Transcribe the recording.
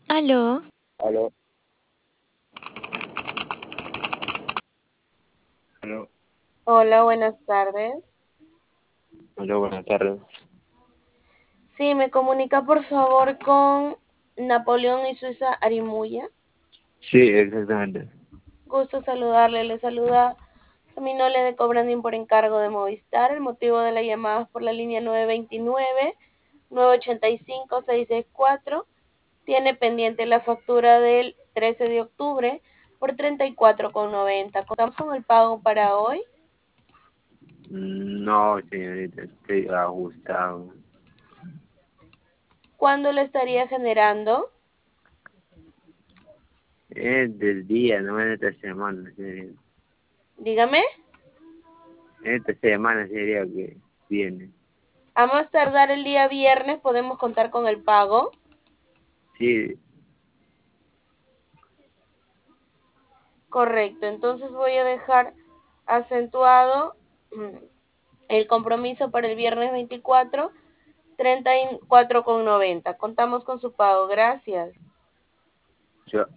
Aló, Aló, aló, Hola, buenas tardes. aló, buenas tardes. Sí, me comunica por favor con Napoleón y Suiza Arimuya. Sí, exactamente. Gusto saludarle, le saluda Seminole de Cobrandín por encargo de Movistar. El motivo de la llamada es por la línea 929-985-664. Tiene pendiente la factura del 13 de octubre por 34,90. ¿Contamos con el pago para hoy? No, señorita, estoy ajustado. ¿Cuándo le estaría generando? Es del día, no es de esta semana, señorita. Dígame. Esta semana sería que viene. A más tardar el día viernes podemos contar con el pago. Sí, Correcto, entonces voy a dejar acentuado el compromiso para el viernes 24, 34,90. Contamos con su pago, gracias. yo,